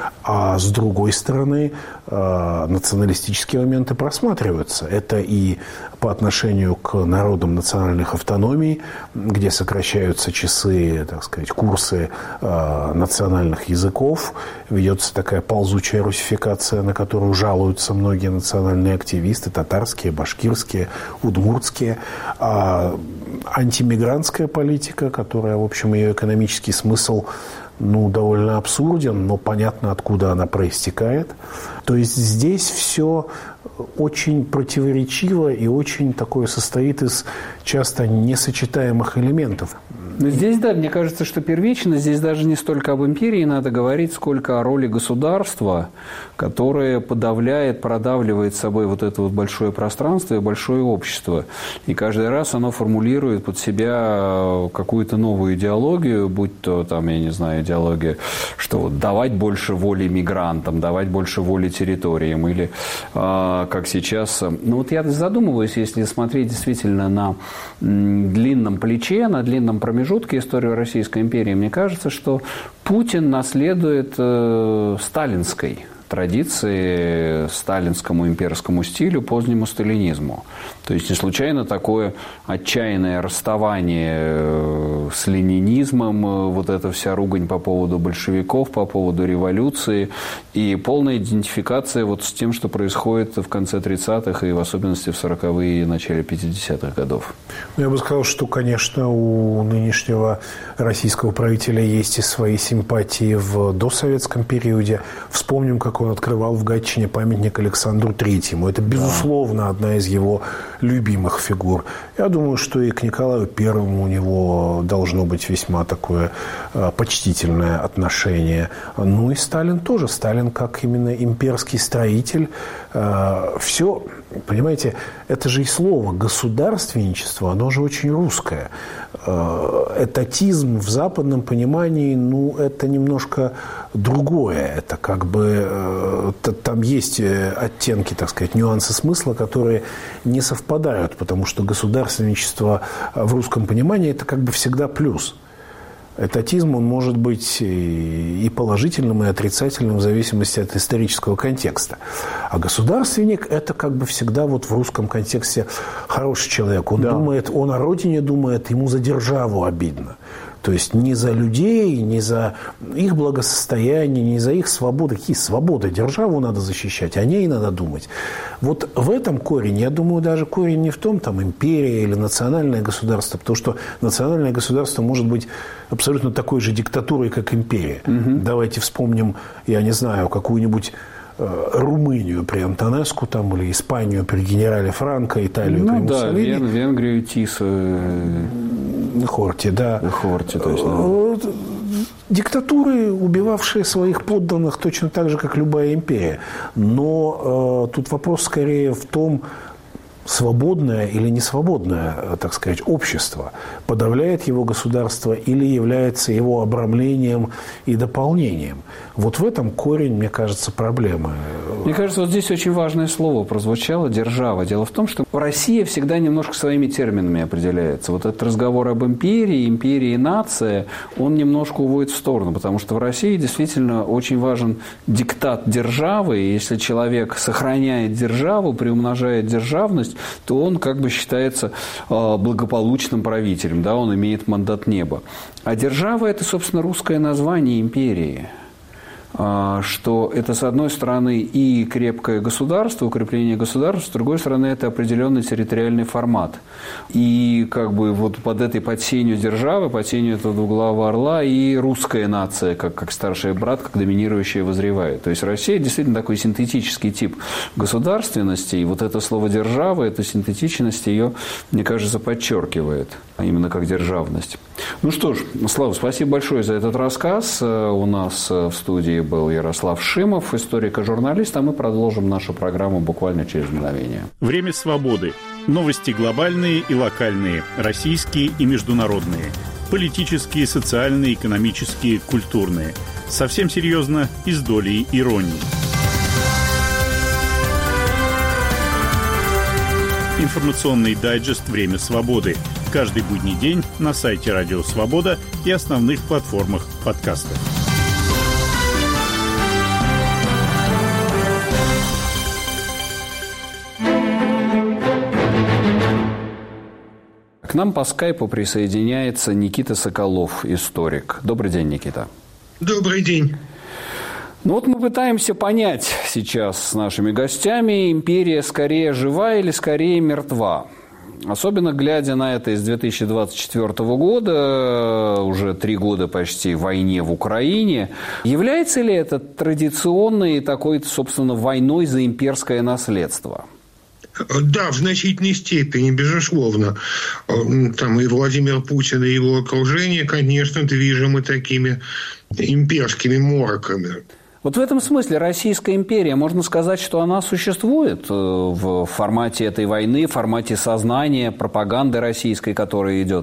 А с другой стороны, националистические моменты просматриваются. Это и по отношению к народам национальных автономий, где сокращаются часы, так сказать, курсы национальных языков. Ведется такая ползучая русификация, на которую жалуются многие национальные активисты, татарские, башкирские, удмуртские. А антимигрантская политика, которая, в общем, ее экономический смысл довольно абсурден, но понятно, откуда она проистекает. То есть здесь все очень противоречиво и очень такое состоит из часто несочетаемых элементов. Но здесь, да, мне кажется, что первично здесь даже не столько об империи надо говорить, сколько о роли государства, которое продавливает собой вот это вот большое пространство и большое общество. И каждый раз оно формулирует под себя какую-то новую идеологию, будь то, я не знаю, идеология, что давать больше воли мигрантам, давать больше воли территориям, или как сейчас. Я задумываюсь, если смотреть действительно на длинном плече, на длинном промежутке историю Российской империи, мне кажется, что Путин наследует сталинской традиции, сталинскому имперскому стилю, позднему сталинизму. То есть не случайно такое отчаянное расставание с ленинизмом, вот эта вся ругань по поводу большевиков, по поводу революции и полная идентификация вот с тем, что происходит в конце 30-х и в особенности в 40-е и начале 50-х годов. Я бы сказал, что, конечно, у нынешнего российского правителя есть и свои симпатии в досоветском периоде. Вспомним, как он открывал в Гатчине памятник Александру Третьему. Это, безусловно, одна из его любимых фигур. Я думаю, что и к Николаю Первому у него должно быть весьма такое почтительное отношение. И Сталин тоже. Сталин как именно имперский строитель. Все, понимаете, это же и слово государственничество, оно же очень русское. Этатизм в западном понимании, это немножко другое. Это как бы там есть оттенки, так сказать, нюансы смысла, которые не совпадают, потому что государственничество в русском понимании это как бы всегда плюс. Этатизм, он может быть и положительным, и отрицательным в зависимости от исторического контекста. А государственник – это как бы всегда вот в русском контексте хороший человек. Он думает, он о родине думает, ему за державу обидно. То есть не за людей, не за их благосостояние, не за их свободы. Какие свободы? Державу надо защищать, о ней надо думать. Вот в этом корень, я думаю, даже корень не в том, империя или национальное государство, потому что национальное государство может быть абсолютно такой же диктатурой, как империя. Давайте вспомним, я не знаю, какую-нибудь Румынию при Антонеску или Испанию при генерале Франко, Италию при Муссолини. Венгрию Тису. Хорти, да. Хорти, точно. Диктатуры, убивавшие своих подданных точно так же, как любая империя. Но тут вопрос скорее в том, свободное или несвободное, так сказать, общество подавляет его государство или является его обрамлением и дополнением. Вот в этом корень, мне кажется, проблемы. Мне кажется, вот здесь очень важное слово прозвучало – держава. Дело в том, что Россия всегда немножко своими терминами определяется. Вот этот разговор об империи и нация, он немножко уводит в сторону, потому что в России действительно очень важен диктат державы, и если человек сохраняет державу, приумножает державность, то он как бы считается благополучным правителем, да, он имеет мандат неба. А держава – это, собственно, русское название империи. что это, с одной стороны, и крепкое государство, укрепление государства, с другой стороны, это определенный территориальный формат. И как бы вот под этой под сенью державы, под сенью этого двуглавого орла и русская нация, как старший брат, как доминирующая возревает. То есть Россия действительно такой синтетический тип государственности, и вот это слово «держава», эта синтетичность ее, мне кажется, подчеркивает, именно как державность. Ну что ж, Слава, спасибо большое за этот рассказ. У нас в студии был Ярослав Шимов, историк и журналист, а мы продолжим нашу программу буквально через мгновение. Время свободы. Новости глобальные и локальные, российские и международные, политические, социальные, экономические, культурные. Совсем серьезно и с долей иронии. Информационный дайджест «Время свободы». Каждый будний день на сайте Радио Свобода и основных платформах подкастов. К нам по скайпу присоединяется Никита Соколов, историк. Добрый день, Никита. Добрый день. Ну вот мы пытаемся понять сейчас с нашими гостями, империя скорее жива или скорее мертва. Особенно глядя на это из 2024 года, уже 3 года почти войне в Украине, является ли это традиционной такой, собственно, войной за имперское наследство? Да, в значительной степени, безусловно. Там и Владимир Путин, и его окружение, конечно, движимы такими имперскими мороками. Вот в этом смысле Российская империя, можно сказать, что она существует в формате этой войны, в формате сознания, пропаганды российской, которая идет?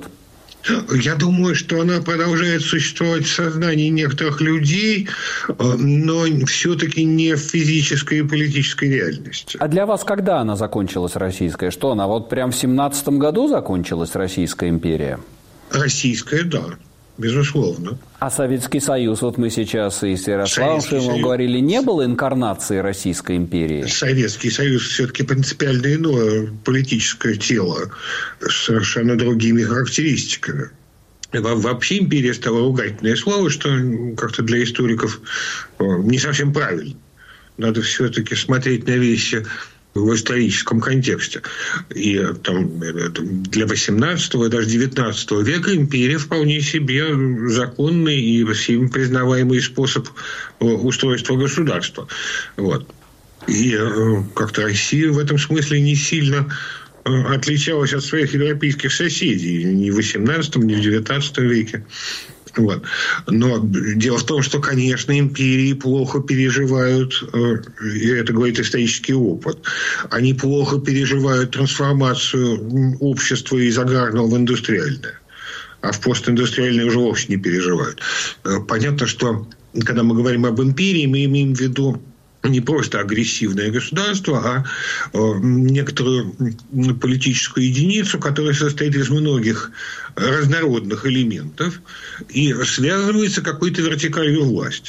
Я думаю, что она продолжает существовать в сознании некоторых людей, но все-таки не в физической и политической реальности. А для вас когда она закончилась, российская? Что она, вот прям в 17 году закончилась Российская империя? Российская, да. Безусловно. А Советский Союз, вот мы сейчас и с Ярославом Шимовым говорили, не было инкарнацией Российской империи? Советский Союз все-таки принципиально иное политическое тело с совершенно другими характеристиками. Вообще империя стала ругательное слово, что как-то для историков не совсем правильно. Надо все-таки смотреть на вещи в историческом контексте. И там, для 18 и даже 19 века империя вполне себе законный и всем признаваемый способ устройства государства. Вот. И как-то Россия в этом смысле не сильно отличалась от своих европейских соседей ни в 18, ни в 19 веке. Вот. Но дело в том, что, конечно, империи плохо переживают, и это говорит исторический опыт, они плохо переживают трансформацию общества из аграрного в индустриальное. А в постиндустриальное уже вовсе не переживают. Понятно, что когда мы говорим об империи, мы имеем в виду не просто агрессивное государство, а некоторую политическую единицу, которая состоит из многих разнородных элементов и связывается какой-то вертикалью власти.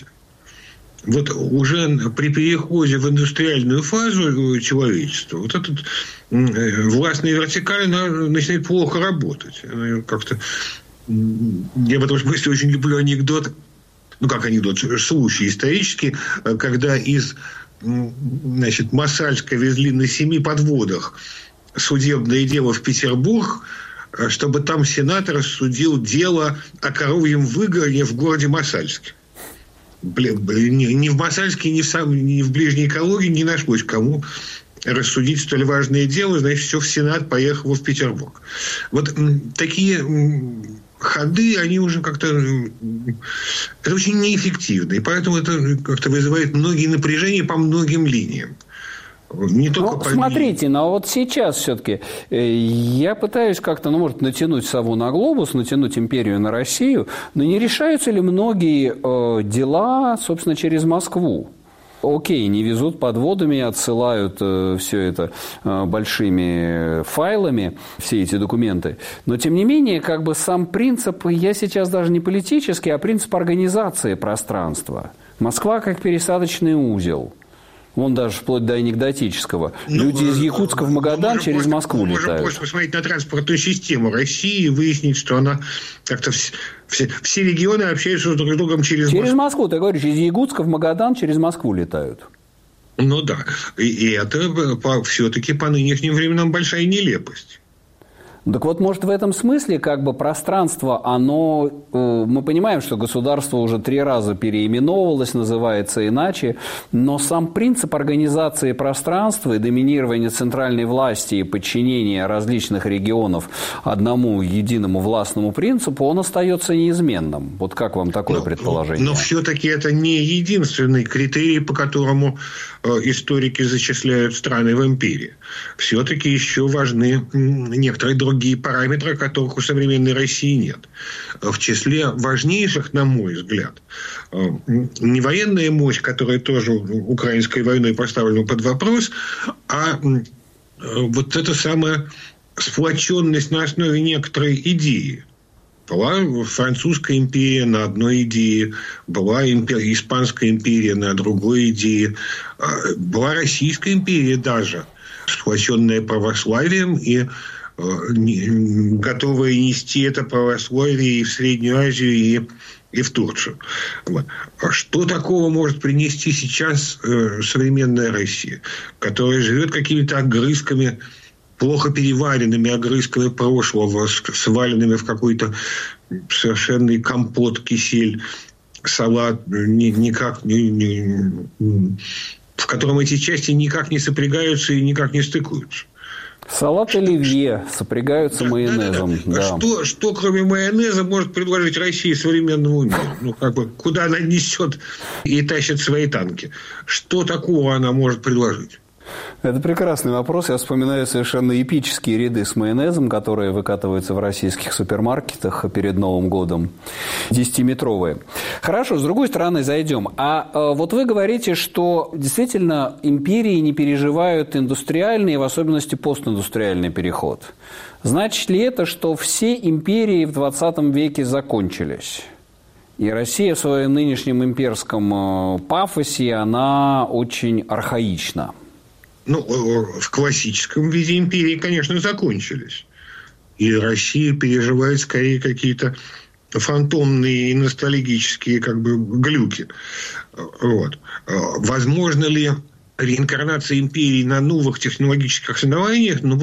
Вот уже при переходе в индустриальную фазу человечества вот эта властная вертикаль начинает плохо работать. Как-то я в этом смысле очень люблю анекдот. Ну, как анекдот, случай исторический, когда из, Мосальска везли на 7 подводах судебное дело в Петербург, чтобы там сенат рассудил дело о коровьем выгоне в городе Мосальске. Ни в Мосальске, ни в ближней Калуге не нашлось кому рассудить столь важное дело, значит, все в сенат поехало в Петербург. Вот такие ходы, они уже как-то... Это очень неэффективно. И поэтому это как-то вызывает многие напряжения по многим линиям. Не только по смотрите, но вот сейчас все-таки я пытаюсь как-то, может, натянуть сову на глобус, натянуть империю на Россию, но не решаются ли многие дела, собственно, через Москву? Окей, не везут подводами, отсылают все это большими файлами, все эти документы. Но, тем не менее, как бы сам принцип, я сейчас даже не политический, а принцип организации пространства. Москва как пересадочный узел. Вон даже вплоть до анекдотического. Люди из Якутска в Магадан через Москву летают. Мы можем просто посмотреть на транспортную систему России и выяснить, что она как-то все регионы общаются друг с другом через Москву. Через Москву, ты говоришь, из Якутска в Магадан через Москву летают. Ну да. И это все-таки по нынешним временам большая нелепость. Так вот, может, в этом смысле как бы пространство, оно... Мы понимаем, что государство уже 3 раза переименовывалось, называется иначе, но сам принцип организации пространства и доминирования центральной власти и подчинения различных регионов одному единому властному принципу, он остается неизменным. Вот как вам такое предположение? Но все-таки это не единственный критерий, по которому историки зачисляют страны в империи. Все-таки еще важны некоторые другие параметры, которых у современной России нет. В числе важнейших, на мой взгляд, не военная мощь, которая тоже украинской войной поставлена под вопрос, а вот эта самая сплоченность на основе некоторой идеи. Была Французская империя на одной идее, была Испанская империя на другой идее, была Российская империя даже, сплоченная православием и готовая нести это православие и в Среднюю Азию, и в Турцию. Вот. Что такого может принести сейчас современная Россия, которая живет какими-то огрызками, плохо переваренными огрызками прошлого, сваленными в какой-то совершенный компот, кисель, салат, в котором эти части никак не сопрягаются и никак не стыкуются. Салат оливье сопрягаются майонезом. Да. Что кроме майонеза может предложить Россия современному миру? Ну, как бы, куда она несет и тащит свои танки? Что такого она может предложить? Это прекрасный вопрос. Я вспоминаю совершенно эпические ряды с майонезом, которые выкатываются в российских супермаркетах перед Новым годом. 10-метровые. Хорошо, с другой стороны зайдем. А вот вы говорите, что действительно империи не переживают индустриальный, в особенности постиндустриальный переход. Значит ли это, что все империи в 20 веке закончились? И Россия в своем нынешнем имперском пафосе, она очень архаична. Ну, в классическом виде империи, конечно, закончились. И Россия переживает скорее какие-то фантомные и ностальгические как бы глюки. Вот. Возможно ли реинкарнация империи на новых технологических основаниях? Ну,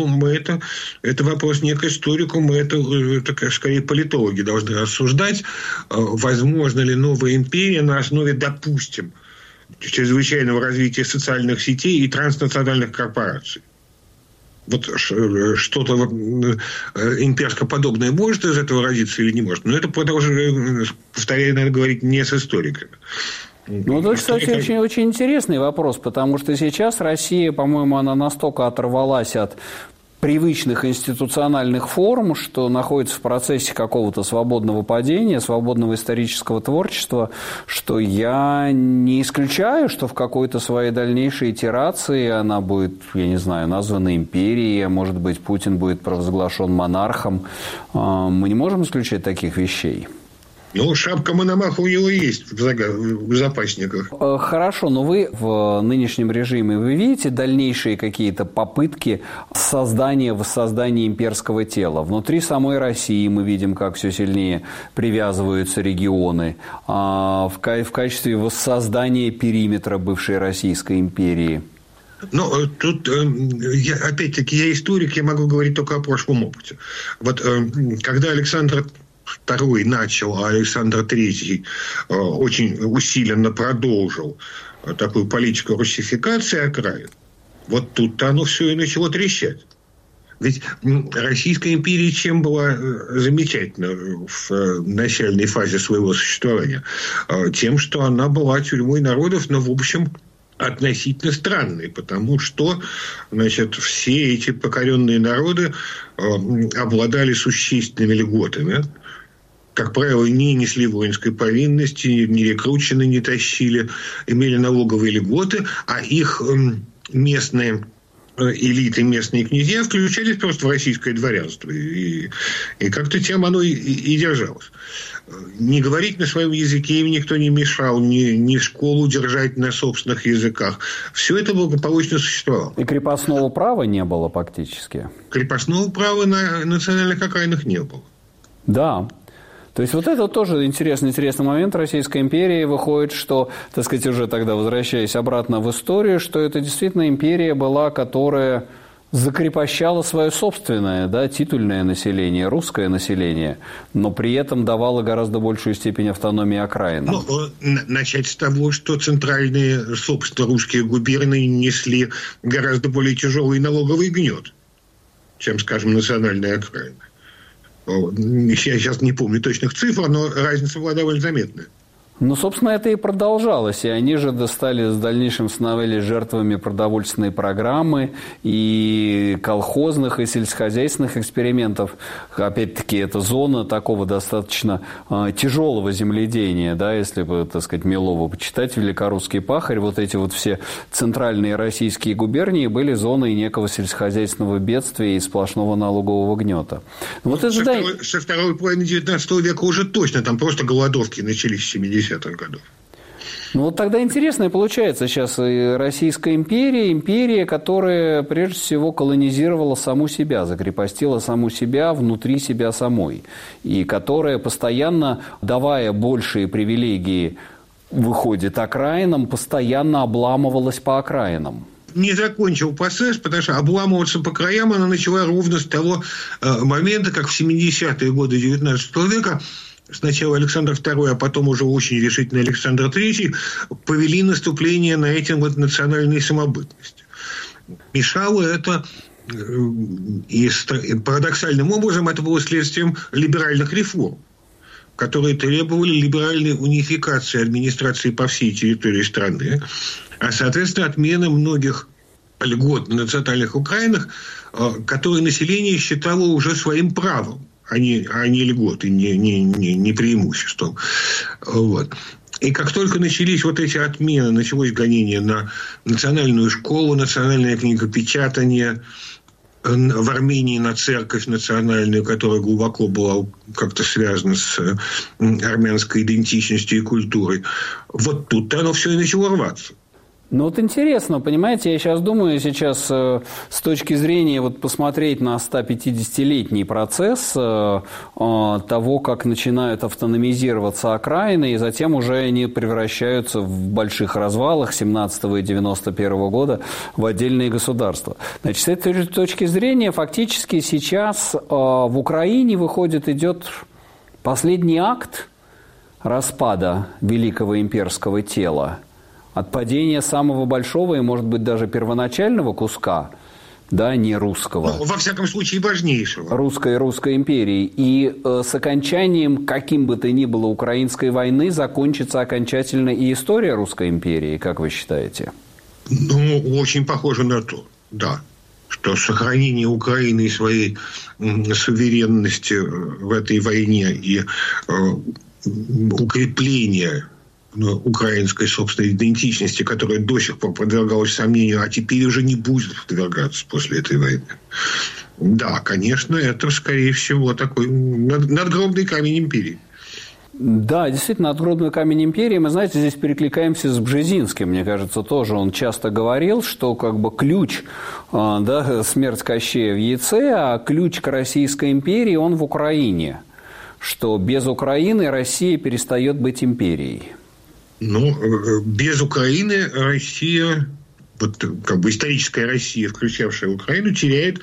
это вопрос не к историку, это скорее политологи должны рассуждать. Возможно ли новая империя на основе, допустим, чрезвычайного развития социальных сетей и транснациональных корпораций? Вот что-то имперскоподобное может из этого родиться или не может? Но это, повторяю, надо говорить не с историками. Ну, это, кстати, очень интересный вопрос, потому что сейчас Россия, по-моему, она настолько оторвалась от привычных институциональных форм, что находится в процессе какого-то свободного падения, свободного исторического творчества, что я не исключаю, что в какой-то своей дальнейшей итерации она будет, я не знаю, названа империей, а может быть, Путин будет провозглашен монархом. Мы не можем исключать таких вещей. Ну, шапка Мономаха у него есть в запасниках. Хорошо, но вы в нынешнем режиме, вы видите дальнейшие какие-то попытки воссоздания имперского тела? Внутри самой России мы видим, как все сильнее привязываются регионы. В качестве воссоздания периметра бывшей Российской империи. Ну, тут, опять-таки, я историк, я могу говорить только о прошлом опыте. Вот когда Александр II начал, а Александр III очень усиленно продолжил такую политику руссификации окраин, вот тут-то оно все и начало трещать. Ведь Российская империя чем была замечательна в начальной фазе своего существования? Тем, что она была тюрьмой народов, но, в общем, относительно странной, потому что, значит, все эти покоренные народы обладали существенными льготами. Как правило, не несли воинской повинности, не рекручены, не тащили, имели налоговые льготы, а их местные элиты, местные князья включались просто в российское дворянство. И как-то тем оно и держалось. Не говорить на своем языке им никто не мешал, ни школу держать на собственных языках. Все это благополучно существовало. И крепостного права не было фактически. Крепостного права на национальных окраинах не было. Да. То есть вот это тоже интересный момент Российской империи. Выходит, что, так сказать, уже тогда возвращаясь обратно в историю, что это действительно империя была, которая закрепощала свое собственное, да, титульное население, русское население, но при этом давала гораздо большую степень автономии окраинам. Начать с того, что центральные, собственно, русские губернии несли гораздо более тяжелый налоговый гнет, чем, скажем, национальные окраины. Я сейчас не помню точных цифр, но разница была довольно заметная. Ну, собственно, это и продолжалось. И они же в дальнейшем становились жертвами продовольственной программы и колхозных, и сельскохозяйственных экспериментов. Опять-таки, это зона такого достаточно тяжелого земледения, да, если бы, так сказать, Милова почитать, «Великорусский пахарь», вот эти вот все центральные российские губернии были зоной некого сельскохозяйственного бедствия и сплошного налогового гнета. Вот со второй половины XIX века уже точно, там просто голодовки начались в 70-х годов. Ну, вот тогда интересно получается сейчас и Российская империя, которая прежде всего колонизировала саму себя, закрепостила саму себя внутри себя самой, и которая постоянно, давая большие привилегии, выходит, окраинам, постоянно обламывалась по окраинам. Не закончил процесс, потому что обламываться по краям она начала ровно с того момента, как в 70-е годы XIX века сначала Александр II, а потом уже очень решительно Александр III повели наступление на эти вот национальные самобытности. Мешало это, и парадоксальным образом это было следствием либеральных реформ, которые требовали либеральной унификации администрации по всей территории страны, а, соответственно, отмены многих льгот на национальных окраинах, которые население считало уже своим правом, а не льготы, не преимуществом. Вот. И как только начались вот эти отмены, началось гонение на национальную школу, национальное книгопечатание, в Армении на церковь национальную, которая глубоко была как-то связана с армянской идентичностью и культурой, вот тут-то оно все и начало рваться. Ну, вот интересно, понимаете, я сейчас думаю, с точки зрения вот посмотреть на 150-летний процесс того, как начинают автономизироваться окраины, и затем уже они превращаются в больших развалах 17-го и 91-го года в отдельные государства. Значит, с этой точки зрения фактически сейчас в Украине идет последний акт распада великого имперского тела, от падения самого большого и, может быть, даже первоначального куска, да, не русского. Ну, во всяком случае, важнейшего. Русской империи. И с окончанием, каким бы то ни было, украинской войны закончится окончательно и история Русской империи, как вы считаете? Ну, очень похоже на то, да. Что сохранение Украины и своей суверенности в этой войне и укрепление украинской собственной идентичности, которая до сих пор подвергалась сомнению, а теперь уже не будет подвергаться после этой войны. Да, конечно, это, скорее всего, такой надгробный камень империи. Да, действительно, надгробный камень империи. Мы, знаете, здесь перекликаемся с Бжезинским, мне кажется, тоже. Он часто говорил, что как бы ключ, да, смерть Кощея в яйце, а ключ к Российской империи, он в Украине. Что без Украины Россия перестает быть империей. Ну, без Украины Россия, вот как бы историческая Россия, включавшая Украину, теряет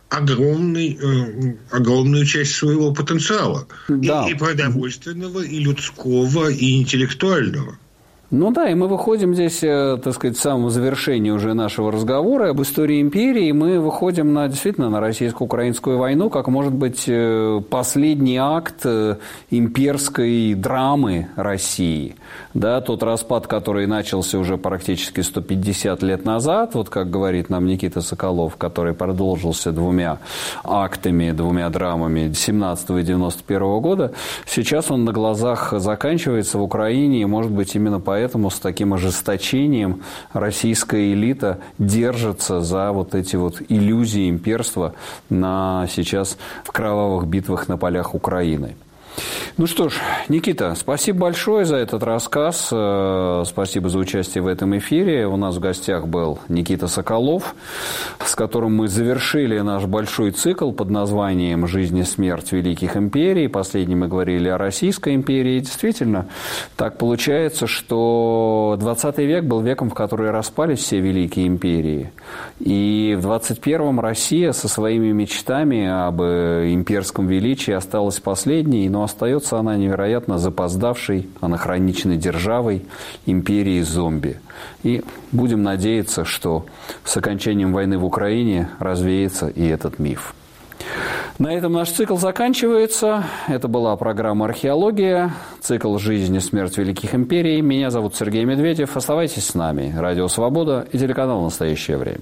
огромную часть своего потенциала. Да. И продовольственного, и людского, и интеллектуального. Ну да, и мы выходим здесь, так сказать, в самом завершении уже нашего разговора об истории империи, мы выходим действительно на российско-украинскую войну, как, может быть, последний акт имперской драмы России. Да, тот распад, который начался уже практически 150 лет назад, вот как говорит нам Никита Соколов, который продолжился двумя драмами 17 и 91 года, сейчас он на глазах заканчивается в Украине, и, может быть, именно по поэтому с таким ожесточением российская элита держится за вот эти вот иллюзии имперства сейчас в кровавых битвах на полях Украины. Ну что ж, Никита, спасибо большое за этот рассказ, спасибо за участие в этом эфире. У нас в гостях был Никита Соколов, с которым мы завершили наш большой цикл под названием «Жизнь и смерть великих империй». Последний мы говорили о Российской империи. И действительно, так получается, что 20 век был веком, в который распались все великие империи. И в 21-м Россия со своими мечтами об имперском величии осталась последней, но остается она невероятно запоздавшей, анахроничной державой, империей зомби. И будем надеяться, что с окончанием войны в Украине развеется и этот миф. На этом наш цикл заканчивается. Это была программа «Археология», цикл «Жизнь и смерть великих империй». Меня зовут Сергей Медведев. Оставайтесь с нами. Радио «Свобода» и телеканал «Настоящее время».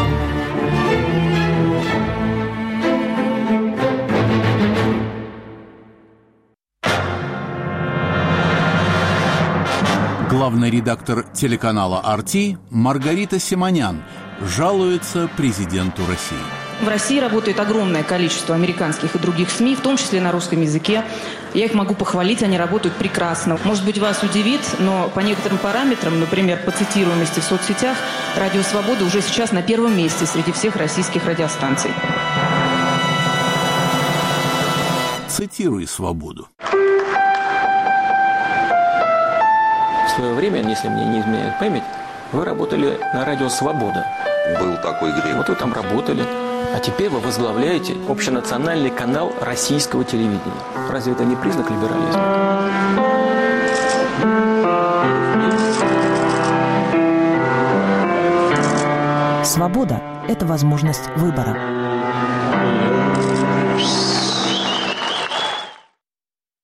Главный редактор телеканала «Арти» Маргарита Симонян жалуется президенту России. В России работает огромное количество американских и других СМИ, в том числе на русском языке. Я их могу похвалить, они работают прекрасно. Может быть, вас удивит, но по некоторым параметрам, например, по цитируемости в соцсетях, «Радио Свобода» уже сейчас на первом месте среди всех российских радиостанций. Цитируй «Свободу». В свое время, если мне не изменяет память, вы работали на радио «Свобода». Был такой грех. Вот вы там работали. А теперь вы возглавляете общенациональный канал российского телевидения. Разве это не признак либерализма? Свобода – это возможность выбора.